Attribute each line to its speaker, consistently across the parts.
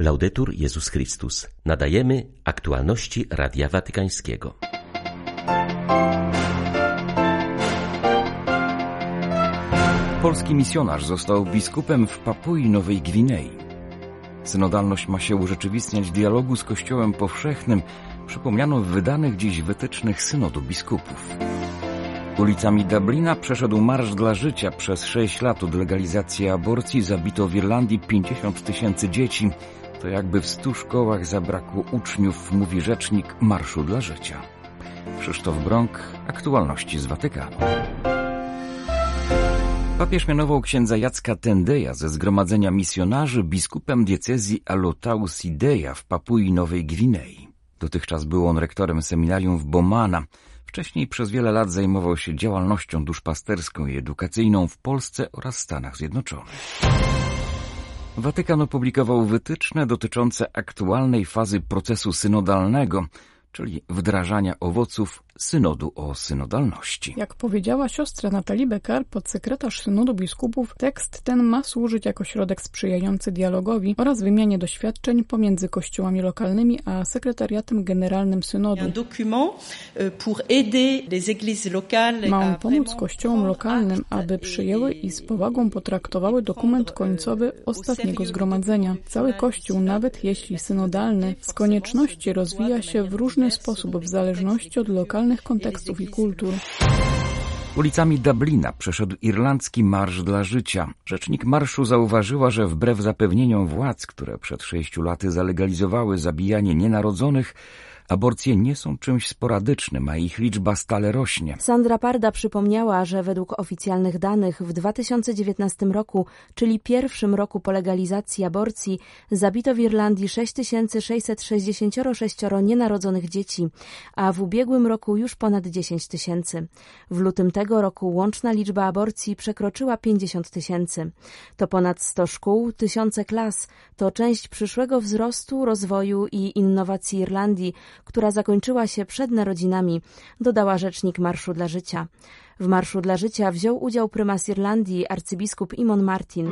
Speaker 1: Laudetur Jezus Chrystus. Nadajemy aktualności Radia Watykańskiego.
Speaker 2: Polski misjonarz został biskupem w Papui Nowej Gwinei. Synodalność ma się urzeczywistniać w dialogu z Kościołem powszechnym, przypomniano w wydanych dziś wytycznych synodu biskupów. Ulicami Dublina przeszedł Marsz dla Życia. Przez 6 lat od legalizacji aborcji zabito w Irlandii 50 000 dzieci. To jakby w 100 szkołach zabrakło uczniów, mówi rzecznik Marszu dla Życia. Krzysztof Brąk, aktualności z Watykanu. Papież mianował księdza Jacka Tendeja ze Zgromadzenia Misjonarzy biskupem diecezji Alotau-Sideja w Papui Nowej Gwinei. Dotychczas był on rektorem seminarium w Bomana. Wcześniej przez wiele lat zajmował się działalnością duszpasterską i edukacyjną w Polsce oraz Stanach Zjednoczonych. Watykan opublikował wytyczne dotyczące aktualnej fazy procesu synodalnego, czyli wdrażania owoców synodu o synodalności.
Speaker 3: Jak powiedziała siostra Natalii Becker, podsekretarz synodu biskupów, tekst ten ma służyć jako środek sprzyjający dialogowi oraz wymianie doświadczeń pomiędzy kościołami lokalnymi a sekretariatem generalnym synodu. Ma on pomóc kościołom lokalnym, aby przyjęły i z powagą potraktowały dokument końcowy ostatniego zgromadzenia. Cały kościół, nawet jeśli synodalny, z konieczności rozwija się w różny sposób w zależności od lokalnych kontekstów i kultur.
Speaker 2: Ulicami Dublina przeszedł irlandzki Marsz dla Życia. Rzecznik marszu zauważyła, że wbrew zapewnieniom władz, które przed 6 laty zalegalizowały zabijanie nienarodzonych, aborcje nie są czymś sporadycznym, a ich liczba stale rośnie.
Speaker 4: Sandra Parda przypomniała, że według oficjalnych danych w 2019 roku, czyli pierwszym roku po legalizacji aborcji, zabito w Irlandii 6666 nienarodzonych dzieci, a w ubiegłym roku już ponad 10 000. W lutym tego roku łączna liczba aborcji przekroczyła 50 000. To ponad 100 szkół, tysiące klas. To część przyszłego wzrostu, rozwoju i innowacji Irlandii, która zakończyła się przed narodzinami, dodała rzecznik Marszu dla Życia. W Marszu dla Życia wziął udział prymas Irlandii, arcybiskup Eamon Martin.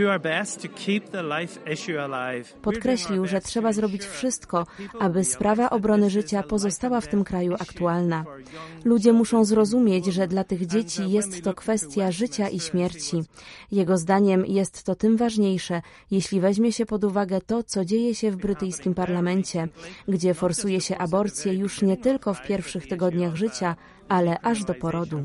Speaker 4: Podkreślił, że trzeba zrobić wszystko, aby sprawa obrony życia pozostała w tym kraju aktualna. Ludzie muszą zrozumieć, że dla tych dzieci jest to kwestia życia i śmierci. Jego zdaniem jest to tym ważniejsze, jeśli weźmie się pod uwagę to, co dzieje się w brytyjskim parlamencie, gdzie forsuje się aborcję już nie tylko w pierwszych tygodniach życia, ale aż do porodu.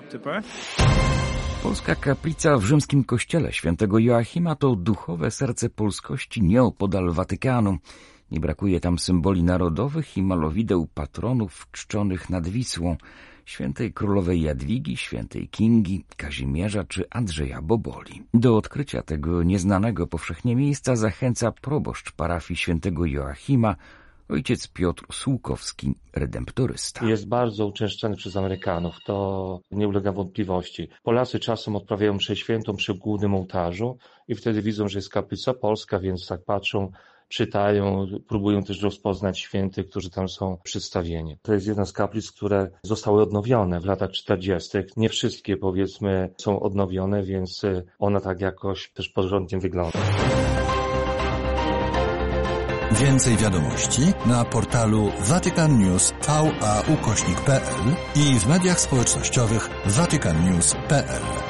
Speaker 2: Polska kaplica w rzymskim kościele świętego Joachima to duchowe serce polskości nieopodal Watykanu. Nie brakuje tam symboli narodowych i malowideł patronów czczonych nad Wisłą, świętej królowej Jadwigi, świętej Kingi, Kazimierza czy Andrzeja Boboli. Do odkrycia tego nieznanego powszechnie miejsca zachęca proboszcz parafii świętego Joachima, ojciec Piotr Słukowski, redemptorysta.
Speaker 5: Jest bardzo uczęszczany przez Amerykanów, to nie ulega wątpliwości. Polacy czasem odprawiają mszę świętą przy głównym ołtarzu i wtedy widzą, że jest kaplica polska, więc tak patrzą, czytają, próbują też rozpoznać świętych, którzy tam są przedstawieni. To jest jedna z kaplic, które zostały odnowione w latach 40. Nie wszystkie, powiedzmy, są odnowione, więc ona tak jakoś też porządnie wygląda.
Speaker 6: Więcej wiadomości na portalu vaticannews.va/pl i w mediach społecznościowych vaticannews.pl.